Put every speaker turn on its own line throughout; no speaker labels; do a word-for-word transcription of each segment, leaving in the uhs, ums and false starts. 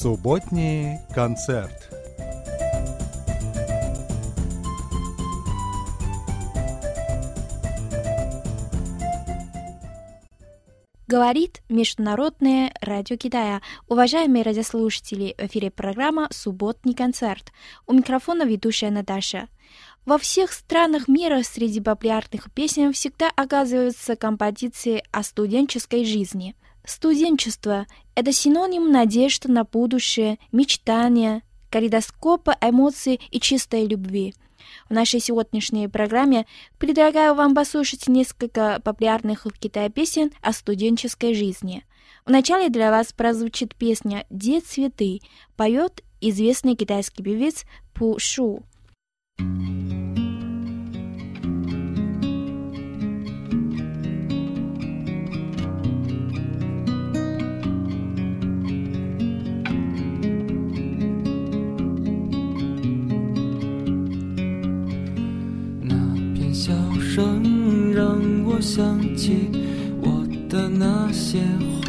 Субботний концерт.
Говорит Международное радио Китая. Уважаемые радиослушатели, в эфире программа «Субботний концерт». У микрофона ведущая Наташа. Во всех странах мира среди популярных песен всегда оказываются композиции о студенческой жизни. Студенчество – это синоним надежды на будущее, мечтания, калейдоскопа эмоций и чистой любви. В нашей сегодняшней программе предлагаю вам послушать несколько популярных в Китае песен о студенческой жизни. Вначале для вас прозвучит песня «Где цветы», поет известный китайский певец Пу Шу.
想起我的那些话，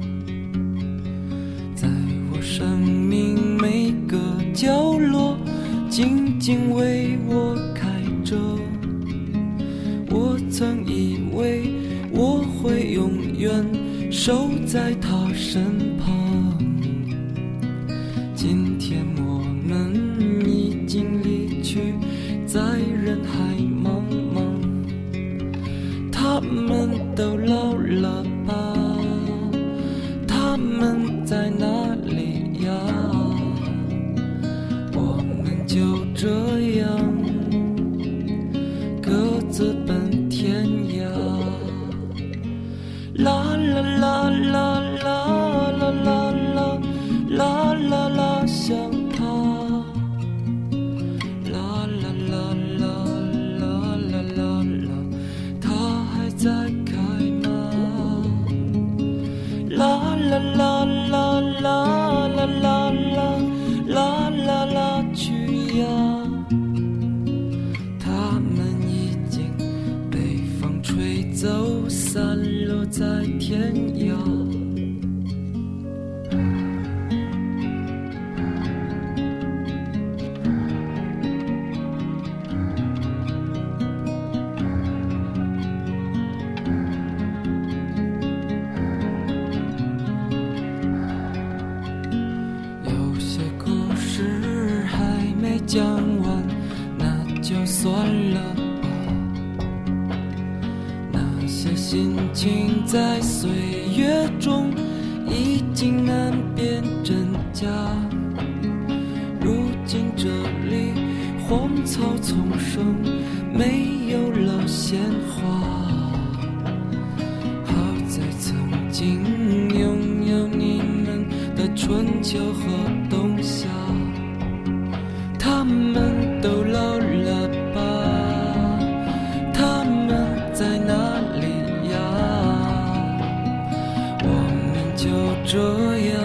在我生命每个角落静静为我开着。我曾以为我会永远守在他身旁，今天我们已经离去，在人海茫茫。 他们都老了吧？他们在哪里呀？我们就这样各自奔天涯。啦啦啦啦啦啦啦啦啦啦啦，想他。啦啦啦啦啦啦啦啦。 在开吗？啦啦啦啦啦啦啦啦啦啦啦去呀！他们已经被风吹走，散落在天涯。 讲完，那就算了吧。那些心情在岁月中已经难辨真假。如今这里荒草丛生，没有了鲜花。好在曾经拥有你们的春秋和冬夏。 他们都老了吧？他们在哪里呀？我们就这样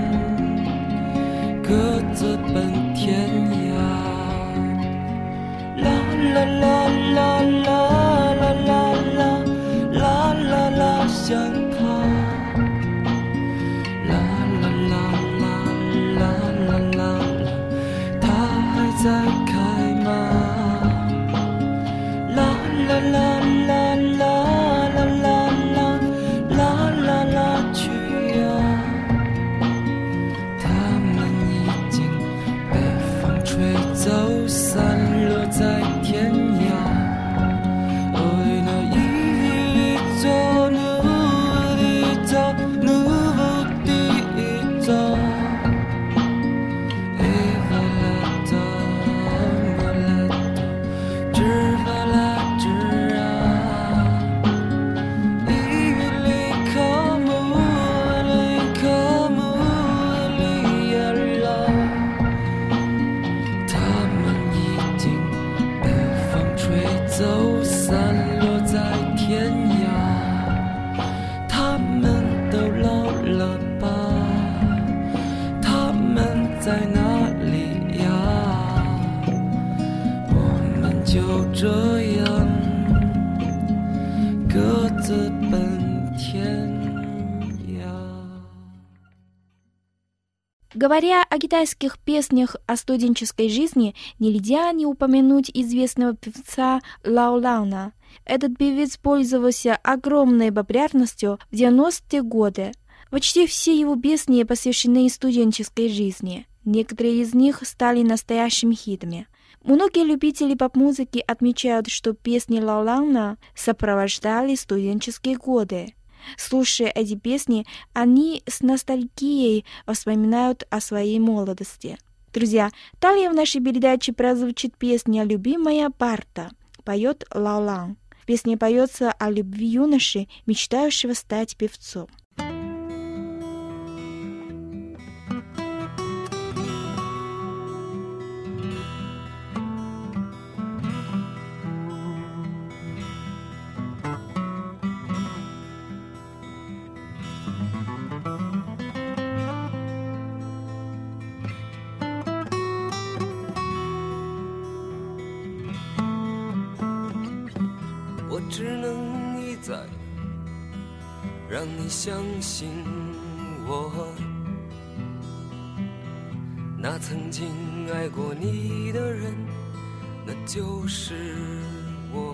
各自奔天涯。啦啦啦啦啦啦啦啦啦啦啦，想他。啦啦啦啦啦啦啦。 在开吗？啦啦啦啦啦啦啦啦啦啦啦去呀！他们已经被风吹走，散落在天涯。哦，那一里走，努力走，努力走。 这样各自奔天涯。
Говоря о китайских песнях о студенческой жизни, нельзя не упомянуть известного певца Лао Лана. Этот певец пользовался огромной популярностью в девяностые годы. Почти все его песни посвящены студенческой жизни. Некоторые из них стали настоящими хитами. Многие любители поп-музыки отмечают, что песни Лао Лана сопровождали студенческие годы. Слушая эти песни, они с ностальгией вспоминают о своей молодости. Друзья, далее в нашей передаче прозвучит песня «Любимая парта», поет Лао Лан. В песне поется о любви юноши, мечтающего стать певцом.
只能一再让你相信我，那曾经爱过你的人，那就是我。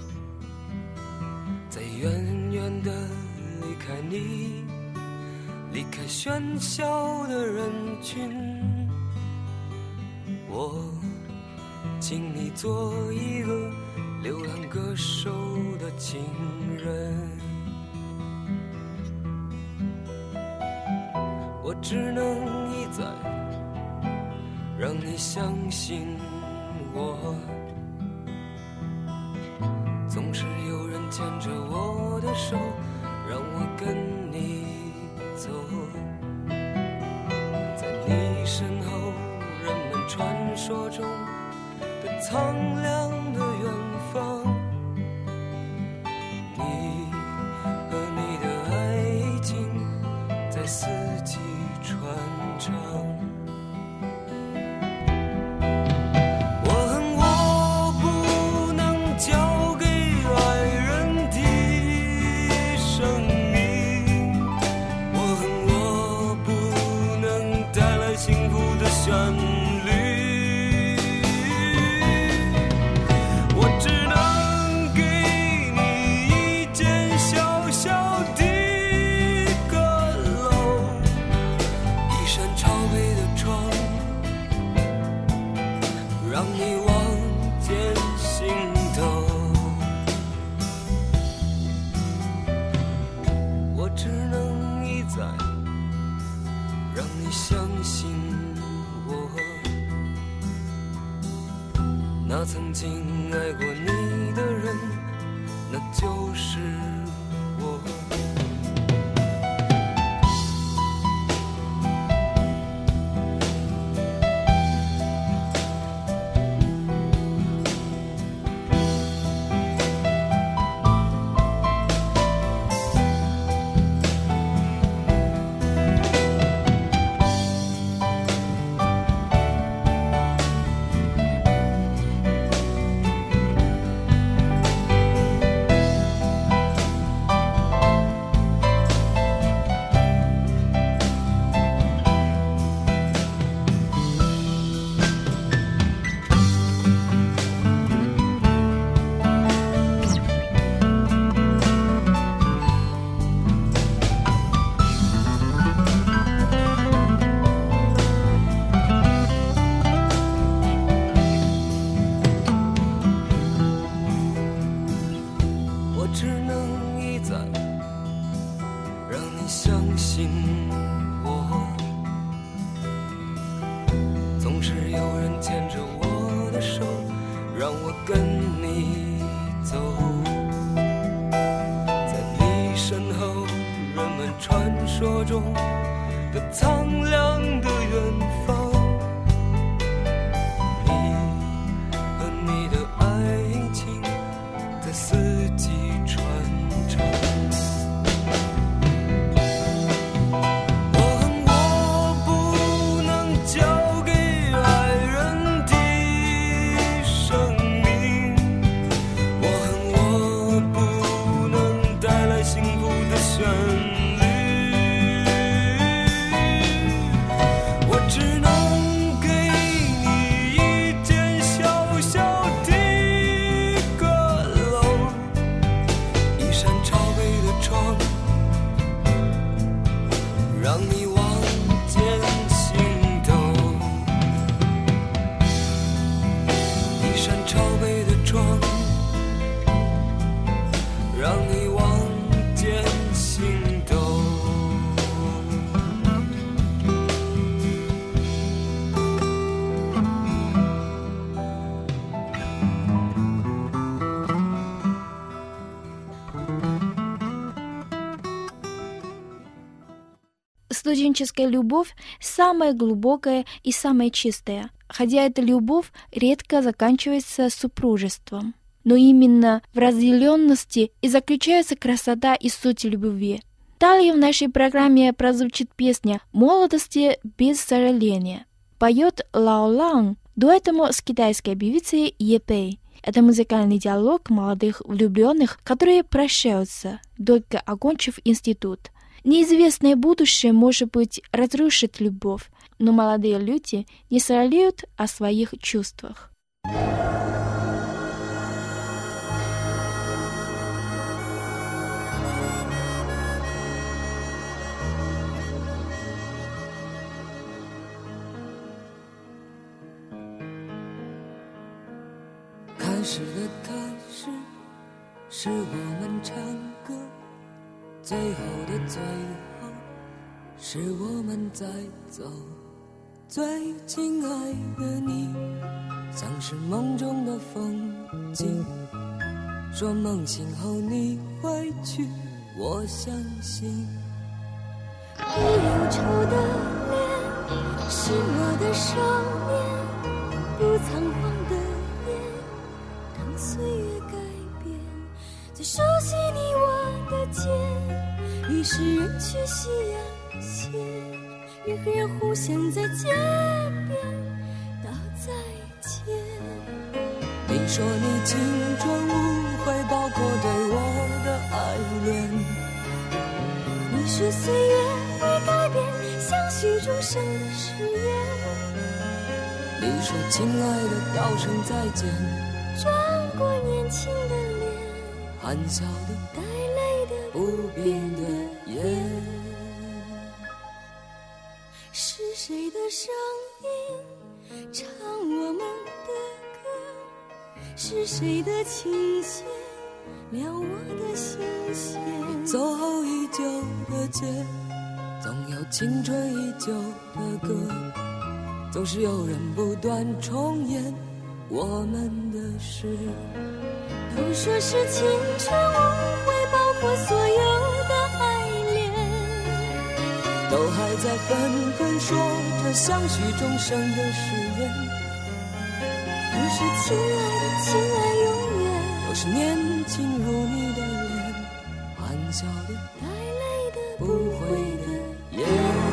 在远远的离开你，离开喧嚣的人群，我请你做一个流浪歌手的情人，我只能一再让你相信我，总是有人牵着我的手，让我跟你走，在你身后人们传说中的苍凉的远方，你和你的爱情在四季传唱。我恨我不能交给爱人的生命，我恨我不能带来幸福的旋律。那曾经爱过你的人，那就是我。
幸福的旋律。
Студенческая любовь самая глубокая и самая чистая, хотя эта любовь редко заканчивается супружеством. Но именно в разделенности и заключается красота и суть любви. Далее в нашей программе прозвучит песня «Молодости без сожаления». Поет Лао Ланг дуэтом с китайской певицей Е Пэй. Это музыкальный диалог молодых влюбленных, которые прощаются, только окончив институт. Неизвестное будущее, может быть, разрушит любовь, но молодые люди не сожалеют о своих чувствах.
开始的开始，是我们唱歌。最后的最后，是我们在走。最亲爱的你，像是梦中的风景。说梦醒后你会去，我相信。
你忧愁的脸，是我的少年，不仓皇的眼，让岁月改变。最熟悉你我的肩，于是人去夕阳斜，人和人互相在街边道再见。
你说你青春无悔，包括对我的爱恋。
你说岁月会改变相许终生的誓言。
你说亲爱的道声再见，
转过年轻的脸，
含笑的
带泪的
不变的眼。
是谁的声音唱我们的歌？是谁的琴弦撩我的心弦？
走后已久的街，总有青春已久的歌，总是有人不断重演我们的事。
都说是青春无悔，包括所有的爱恋，
都还在纷纷说着相许终生的誓言。
都说亲爱的，亲爱永远，
都是年轻如你的脸，含笑的
带泪的
不悔的眼。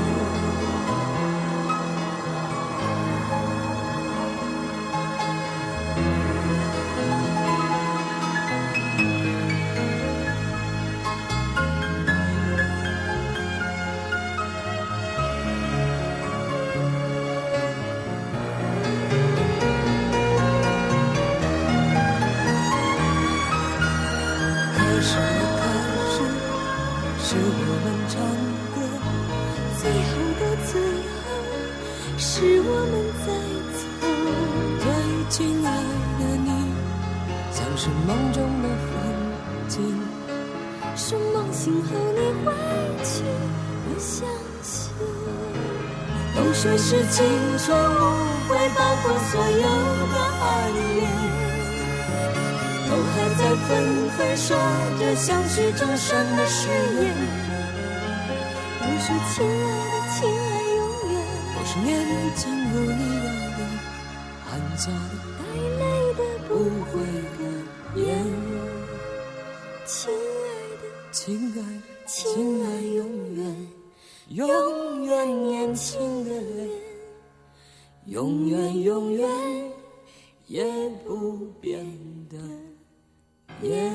是我们唱歌，
最后的最后，是我们在走。
最亲爱的你，像是梦中的风景。
说梦醒后你会去，我相信。
都说是青春无悔，包括所有的爱恋。都还在纷纷说着相许终生的誓言。
都说亲爱的，亲爱永远，
都是年轻如你的脸，含笑的
带泪的
不悔的眼。
亲爱的，
亲爱的，
亲爱永远，
永远年轻的脸，永远永远也不变的眼。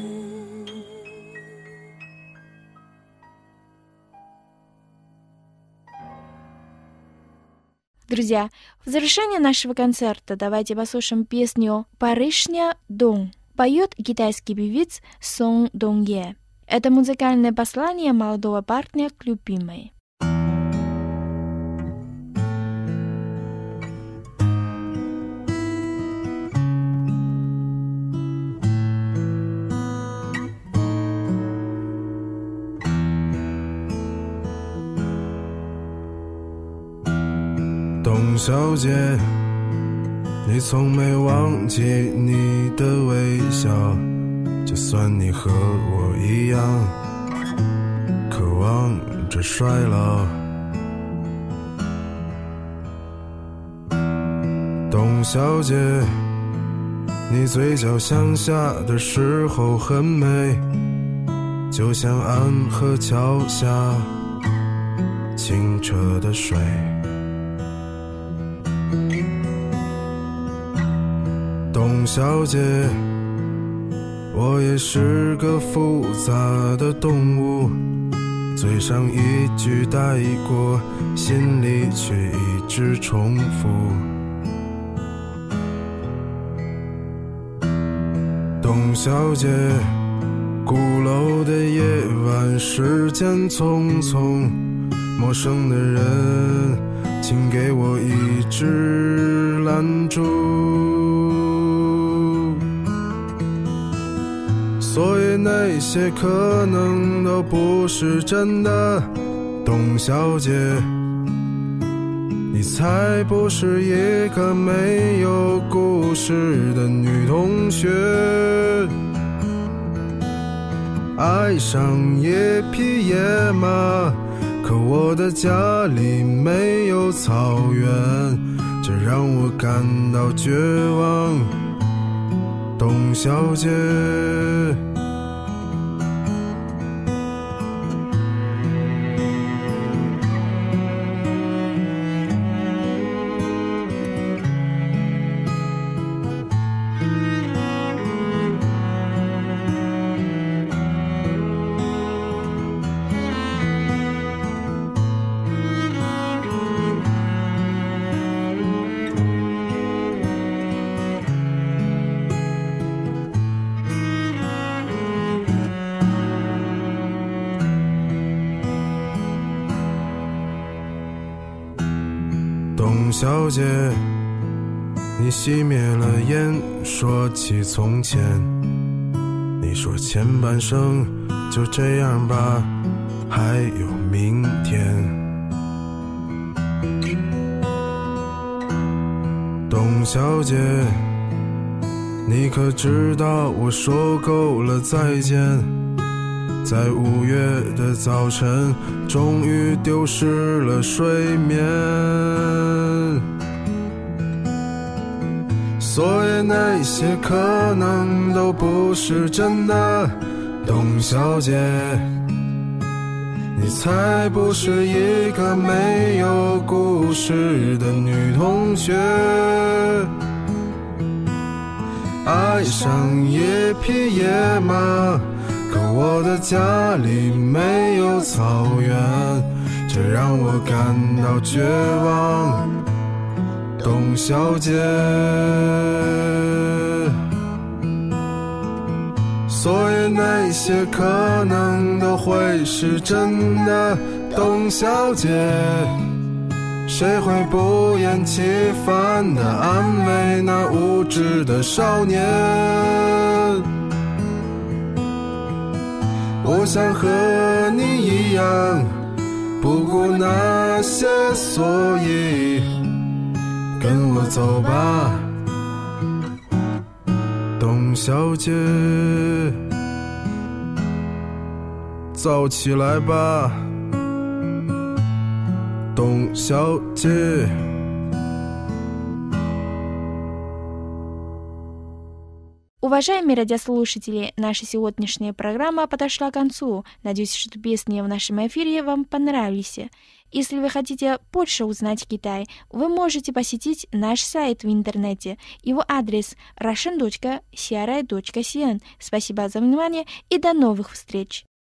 Друзья, в завершение нашего концерта давайте послушаем песню «Барышня Дong». Поет китайский певец Сон Донге. Это музыкальное послание молодого парня к любимой.
董小姐，你从没忘记你的微笑， 就算你和我一样渴望着衰老。董小姐，你嘴角向下的时候很美，就像安河桥下清澈的水。董小姐，我也是个复杂的动物，嘴上一句带过，心里却一直重复。董小姐，鼓楼的夜晚，时间匆匆，陌生的人，请给我一支蜡烛。所以那些可能都不是真的，董小姐，你才不是一个没有故事的女同学。爱上一匹野马，可我的家里没有草原，这让我感到绝望。董小姐，董小姐，你熄灭了烟，说起从前，你说前半生就这样吧，还有明天。董小姐，你可知道我说够了再见，在五月的早晨，终于丢失了睡眠。所以那些可能都不是真的，董小姐，你才不是一个没有故事的女同学。爱上一匹野马，可我的家里没有草原，这让我感到绝望。董小姐，所以那些可能都会是真的，董小姐，谁会不厌其烦地安慰那无知的少年？我想和你一样，不顾那些所以，跟我走吧，董小姐，燥起来吧，董小姐。
Уважаемые радиослушатели, наша сегодняшняя программа подошла к концу. Надеюсь, что песни в нашем эфире вам понравились. Если вы хотите больше узнать Китай, вы можете посетить наш сайт в интернете. Его адрес russian точка c r i точка c n. Спасибо за внимание и до новых встреч!